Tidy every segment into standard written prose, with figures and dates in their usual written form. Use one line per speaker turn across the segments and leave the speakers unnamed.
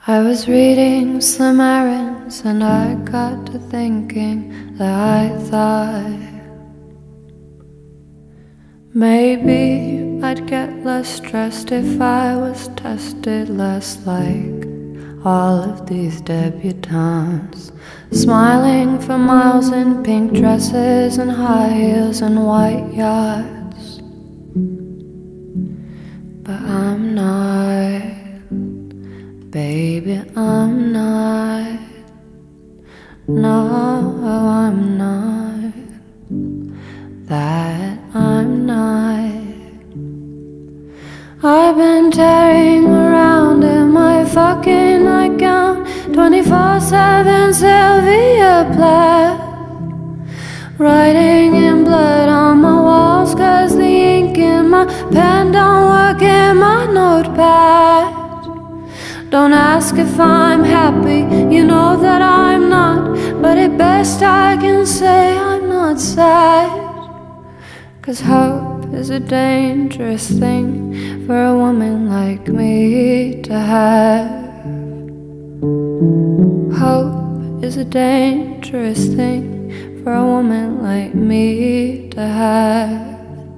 I was reading Slim Aarons and I got to thinking that I thought maybe I'd get less stressed if I was tested less like all of these debutantes, smiling for miles in pink dresses and high heels and white yachts. But I'm not, baby, I'm not. No, I'm not. That I'm not. I've been tearing around in my fucking nightgown, 24/7 Sylvia Plath, writing in blood on my walls 'cause the ink in my pen don't work in my notepad. Don't ask if I'm happy, you know that I'm not, but at best I can say I'm not sad. 'Cause hope is a dangerous thing for a woman like me to have. Hope is a dangerous thing for a woman like me to have.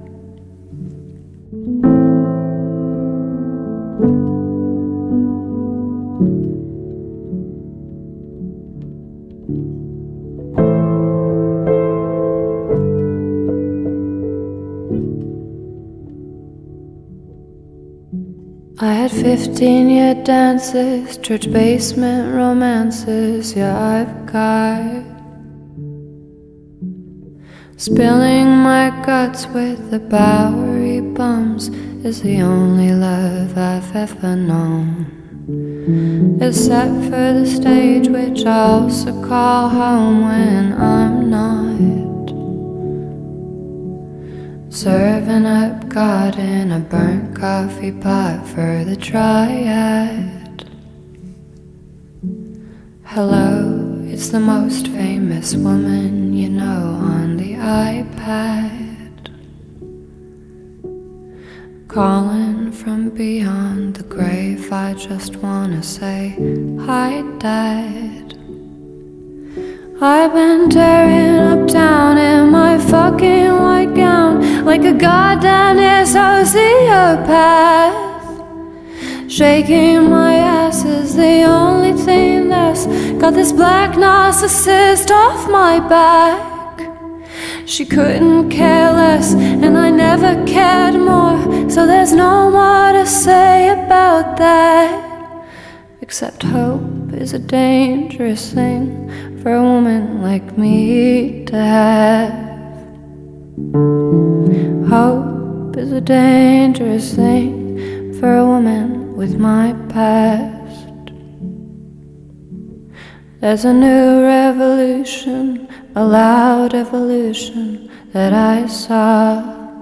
I had 15-year dances, church basement romances, yeah, I've got spilling my guts with the Bowery bums is the only love I've ever known, except for the stage, which I also call home when I'm not serving up God in a burnt coffee pot for the triad. Hello, it's the most famous woman you know on the iPad, calling from beyond the grave. I just wanna say hi, Dad. I've been tearing up town in my fucking white gown like a goddamn sociopath. Shaking my ass is the only thing that's got this black narcissist off my back. She couldn't care less and I never cared more, so there's no more to say about that, except hope is a dangerous thing for a woman like me to have. Hope is a dangerous thing for a woman with my past. There's a new revolution, a loud evolution that I saw,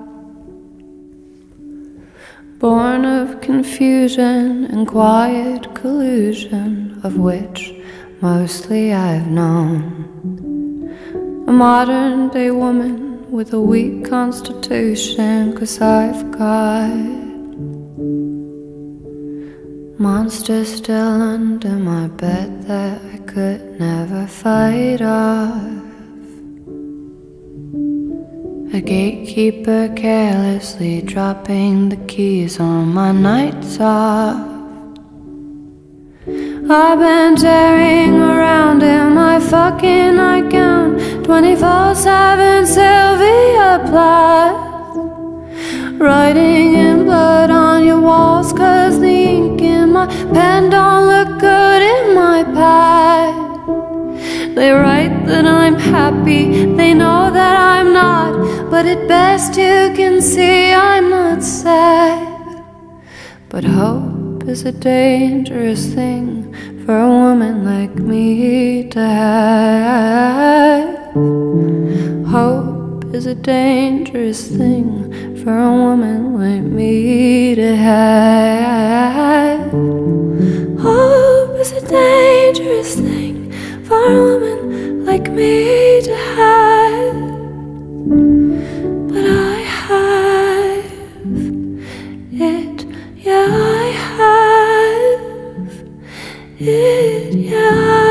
born of confusion and quiet collusion, of which mostly I've known. A modern day woman with a weak constitution, 'cause I've got monsters still under my bed that I could never fight off. A gatekeeper carelessly dropping the keys on my nights off. I've been tearing around in my fucking nightgown, 24/7 Sylvia Plath, writing in blood on your walls 'cause the ink in my pen don't look good in my pad. They write that I'm happy, they know that I'm not, but at best you can see I'm not sad. But hope is a dangerous thing for a woman like me to have. Hope is a dangerous thing for a woman like me to have. Hope is a dangerous thing for a woman like me to have. But I have it, yeah, I have it, yeah.